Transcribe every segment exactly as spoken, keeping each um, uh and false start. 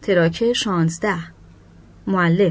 تراک شانزده. مؤلف: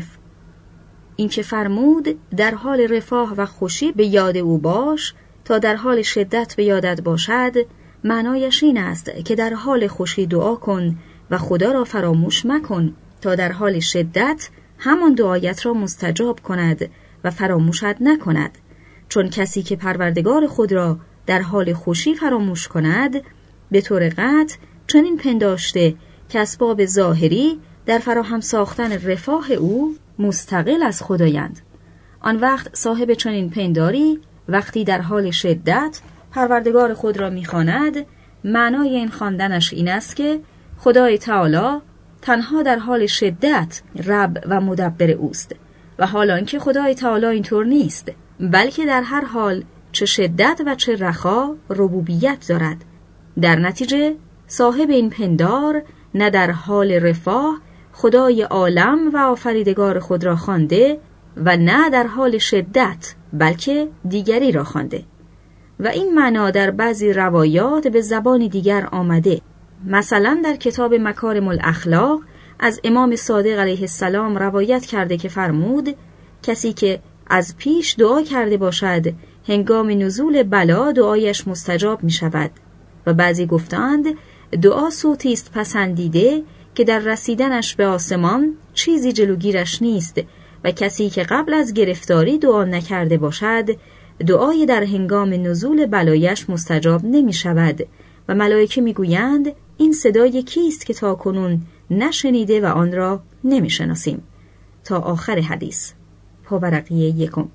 این که فرمود در حال رفاه و خوشی به یاد او باش تا در حال شدت به یادت باشد، معنایش این است که در حال خوشی دعا کن و خدا را فراموش مکن تا در حال شدت همان دعایت را مستجاب کند و فراموشت نکند، چون کسی که پروردگار خود را در حال خوشی فراموش کند به طور قطع چنین پنداشته که اسباب ظاهری در فراهم ساختن رفاه او مستقل از خدایند. آن وقت صاحب چنین پنداری وقتی در حال شدت پروردگار خود را می‌خواند، معنای این خواندنش این است که خدای تعالی تنها در حال شدت رب و مدبر اوست و حالان که خدای تعالی اینطور نیست، بلکه در هر حال چه شدت و چه رخا ربوبیت دارد. در نتیجه صاحب این پندار نه در حال رفاه خدای عالم و آفریدگار خود را خوانده و نه در حال شدت بلکه دیگری را خوانده. و این معنا در بعضی روایات به زبان دیگر آمده. مثلا در کتاب مکارم الاخلاق از امام صادق علیه السلام روایت کرده که فرمود کسی که از پیش دعا کرده باشد هنگام نزول بلا دعایش مستجاب می شود. و بعضی گفتند دعا صوتی است پسندیده که در رسیدنش به آسمان چیزی جلوگیرش نیست و کسی که قبل از گرفتاری دعا نکرده باشد دعای در هنگام نزول بلایش مستجاب نمی شود و ملائکه می گویند این صدای کیست که تا کنون نشنیده و آن را نمی شناسیم. تا آخر حدیث. پاورقی یکم.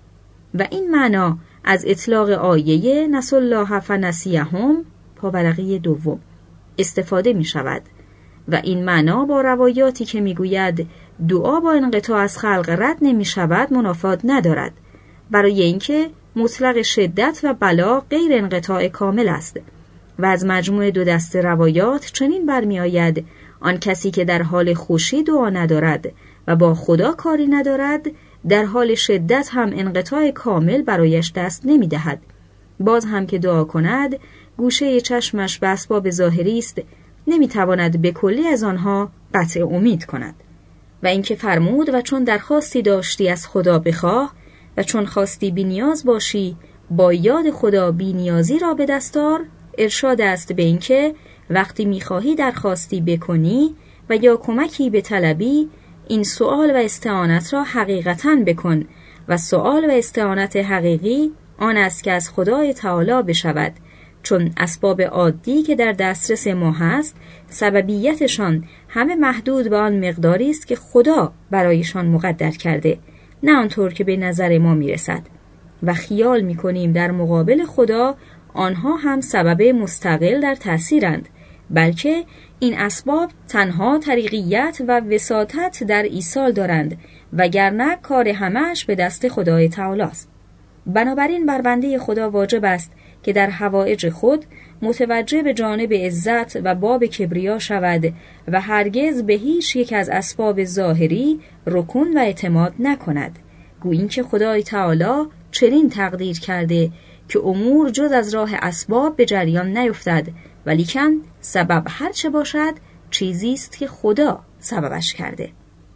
و این معنا از اطلاق آیه نسوا الله فنسیهم پاورقی دوم استفاده می شود و این معنا با روایاتی که می گوید دعا با انقطاع از خلق رد نمی شود منافات ندارد، برای اینکه مطلق شدت و بلا غیر انقطاع کامل است. و از مجموع دو دست روایات چنین برمی آید آن کسی که در حال خوشی دعا ندارد و با خدا کاری ندارد در حال شدت هم انقطاع کامل برایش دست نمی دهد. باز هم که دعا کند گوشه چشمش به اسباب ظاهری است، نمی تواند به کلی از آنها قطع امید کند. و اینکه فرمود و چون درخواستی داشتی از خدا بخواه و چون خواستی بی نیاز باشی با یاد خدا بی نیازی را به دستار، ارشاد است به اینکه وقتی میخواهی درخواستی بکنی و یا کمکی به طلبی این سؤال و استعانت را حقیقتاً بکن و سؤال و استعانت حقیقی آن است که از خدای تعالی بشود، چون اسباب عادی که در دسترس ما هست سببیتشان همه محدود به آن مقداری است که خدا برایشان مقدر کرده، نه آنطور که به نظر ما میرسد و خیال میکنیم در مقابل خدا آنها هم سبب مستقل در تأثیرند، بلکه این اسباب تنها طریقیت و وساطت در ایصال دارند وگرنه کار همه‌اش به دست خدای تعالی است. بنابراین بر بنده خدا واجب است که در حوائج خود متوجه به جانب عزت و باب کبریا شود و هرگز به هیچ یک از اسباب ظاهری رکون و اعتماد نکند، گویی که خدای تعالی چنین تقدیر کرده که امور جز از راه اسباب به جریان نیفتد، ولیکن سبب هر چه باشد چیزی است که خدا سببش کرده.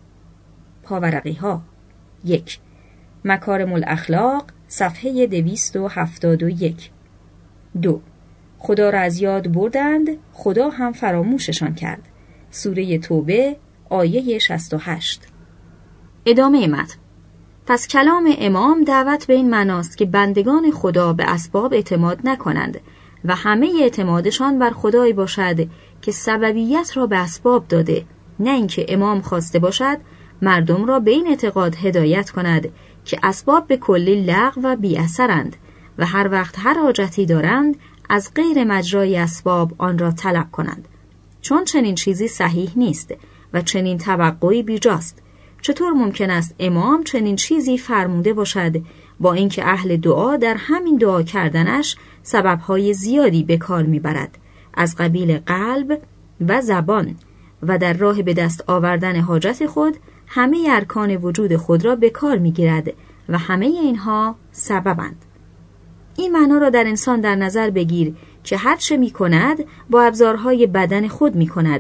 پاورقی ها یک. مکارم الاخلاق صفحه دویست و هفتاد و یک. دو. خدا را از یاد بردند، خدا هم فراموششان کرد. سوره توبه آیه شصت و هشت. ادامه متن. پس کلام امام دعوت به این معناست که بندگان خدا به اسباب اعتماد نکنند و همه اعتمادشان بر خدای باشد که سببیت را به اسباب داده، نه اینکه امام خواسته باشد مردم را به این اعتقاد هدایت کند که اسباب به کلی لغو و بی اثرند و هر وقت هر حاجتی دارند از غیر مجرای اسباب آن را طلب کنند، چون چنین چیزی صحیح نیست و چنین توقعی بیجاست. چطور ممکن است امام چنین چیزی فرموده باشد با اینکه اهل دعا در همین دعا کردنش سببهای زیادی به کار میبرد از قبیل قلب و زبان و در راه به دست آوردن حاجت خود همه ارکان وجود خود را به کار میگیرد و همه اینها سببند. این معنا را در انسان در نظر بگیر که هر چه می کند با ابزارهای بدن خود می کند،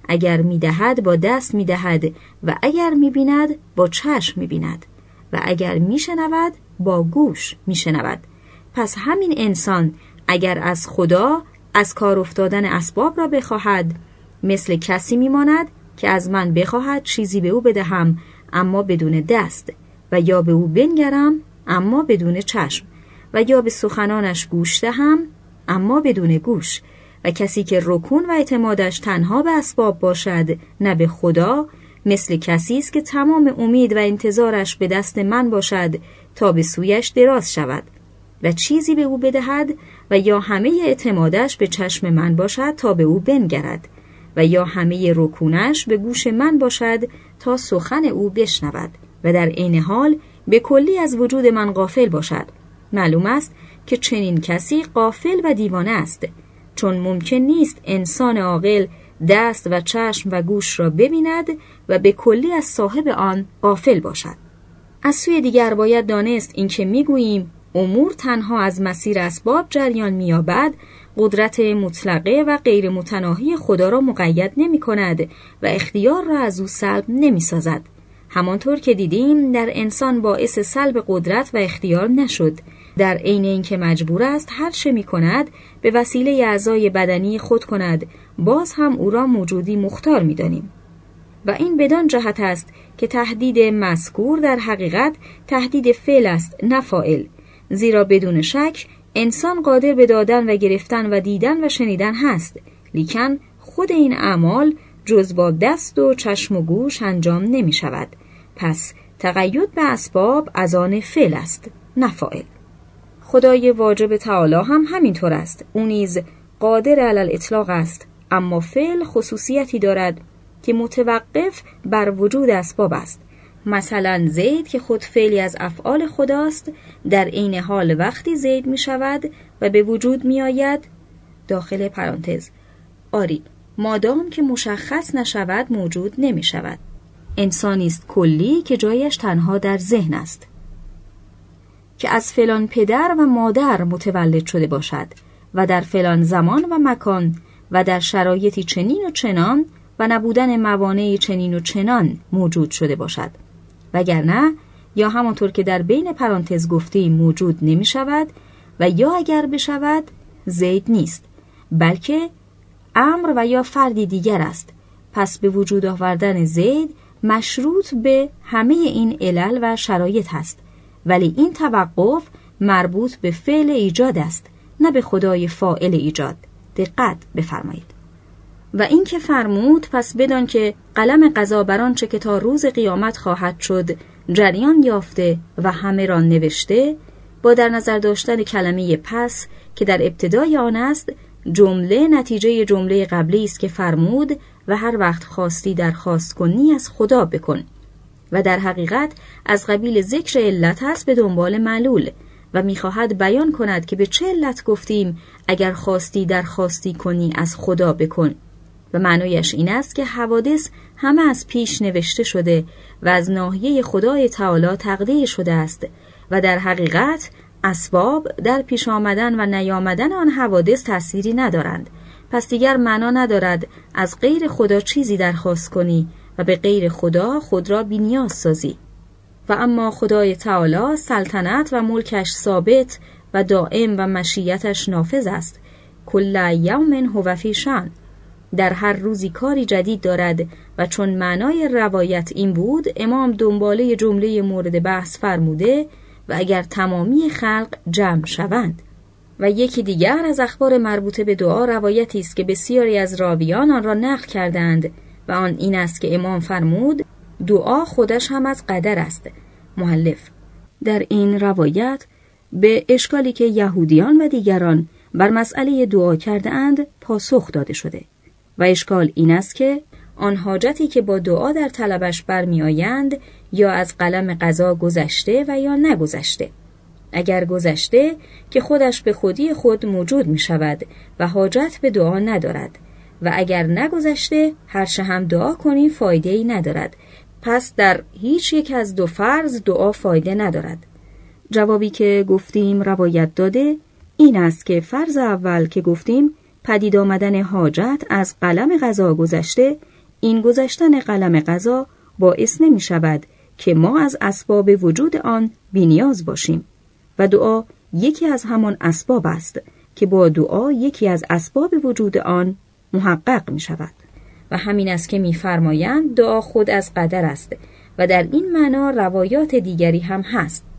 اگر می‌دهد با دست می‌دهد و اگر می‌بیند با چشم می‌بیند و اگر می‌شنود با گوش می‌شنود. پس همین انسان اگر از خدا از کار افتادن اسباب را بخواهد، مثل کسی می‌ماند که از من بخواهد چیزی به او بدهم اما بدون دست، و یا به او بنگرم اما بدون چشم، و یا به سخنانش گوش دهم اما بدون گوش. و کسی که رکون و اعتمادش تنها به اسباب باشد نه به خدا، مثل کسی است که تمام امید و انتظارش به دست من باشد تا به سویش دراز شود و چیزی به او بدهد، و یا همه اعتمادش به چشم من باشد تا به او بنگرد، و یا همه رکونش به گوش من باشد تا سخن او بشنود و در عین حال به کلی از وجود من غافل باشد. معلوم است که چنین کسی غافل و دیوانه است، چون ممکن نیست انسان عاقل دست و چشم و گوش را ببیند و به کلی از صاحب آن غافل باشد. از سوی دیگر باید دانست این که میگوییم امور تنها از مسیر اسباب جریان می‌یابد، قدرت مطلقه و غیر متناهی خدا را مقید نمی کند و اختیار را از او سلب نمی سازد. همانطور که دیدیم در انسان باعث سلب قدرت و اختیار نشد، در عین اینکه مجبور است هر چه می کند به وسیله اعضای بدنی خود کند، باز هم او را موجودی مختار می دانیم. و این بدان جهت است که تهدید مذکور در حقیقت تهدید فعل است نه فاعل، زیرا بدون شک انسان قادر به دادن و گرفتن و دیدن و شنیدن هست، لیکن خود این اعمال جز با دست و چشم و گوش انجام نمی شود. پس تقید به اسباب از آن فعل است نه فاعل. خدای واجب تعالی هم همینطور است، او نیز قادر علی الاطلاق است، اما فعل خصوصیتی دارد که متوقف بر وجود اسباب است. مثلا زید که خود فعلی از افعال خداست، در عین حال وقتی زید می شود و به وجود می آید داخل پرانتز آری مادام که مشخص نشود موجود نمی شود. انسانی است کلی که جایش تنها در ذهن است، که از فلان پدر و مادر متولد شده باشد و در فلان زمان و مکان و در شرایطی چنین و چنان و نبودن موانعی چنین و چنان موجود شده باشد، وگرنه یا همانطور که در بین پرانتز گفتیم موجود نمی شود و یا اگر بشود زید نیست، بلکه امر و یا فردی دیگر است. پس به وجود آوردن زید مشروط به همه این علل و شرایط هست، ولی این توقف مربوط به فعل ایجاد است نه به خدای فاعل ایجاد. دقت بفرمایید. و این که فرمود پس بدان که قلم قضا بر آنچه که تا روز قیامت خواهد شد جریان یافته و همه را نوشته، با در نظر داشتن کلمه پس که در ابتدای آن است، جمله نتیجه جمله قبلی است که فرمود و هر وقت خواستی درخواست کنی از خدا بکن، و در حقیقت از قبیل ذکر علت است به دنبال معلول و میخواهد بیان کند که به چه علت گفتیم اگر خواستی درخواستی کنی از خدا بکن، و معنایش این است که حوادث همه از پیش نوشته شده و از ناحیه خدای تعالی تقدیر شده است و در حقیقت اسباب در پیش آمدن و نیامدن آن حوادث تأثیری ندارند. پس دیگر معنا ندارد از غیر خدا چیزی درخواست کنی و به غیر خدا خود را بی‌نیاز سازی. و اما خدای تعالی سلطنت و ملکش ثابت و دائم و مشیتش نافذ است. کل یوم هو فی شأن، در هر روزی کاری جدید دارد. و چون معنای روایت این بود، امام دنباله جمله مورد بحث فرموده و اگر تمامی خلق جمع شوند. و یکی دیگر از اخبار مربوطه به دعا روایتی است که بسیاری از راویان آن را نقل کردند و آن این است که امام فرمود دعا خودش هم از قدر است. مؤلف در این روایت به اشکالی که یهودیان و دیگران بر مسئله دعا کرده اند پاسخ داده شده و اشکال این است که آن حاجتی که با دعا در طلبش برمی آیند یا از قلم قضا گذشته و یا نگذشته. اگر گذشته که خودش به خودی خود موجود می شود و حاجت به دعا ندارد، و اگر نگذشته هرچه هم دعا کنی فایده ای ندارد. پس در هیچ یک از دو فرض دعا فایده ندارد. جوابی که گفتیم روایت داده این است که فرض اول که گفتیم پدید آمدن حاجت از قلم قضا گذشته این گذشتن قلم قضا باعث نمی شود که ما از اسباب وجود آن بی‌نیاز باشیم و دعا یکی از همان اسباب است که با دعا یکی از اسباب وجود آن محقق می شود. و همین است که می فرمایند دعا خود از قدر است و در این معنا روایات دیگری هم هست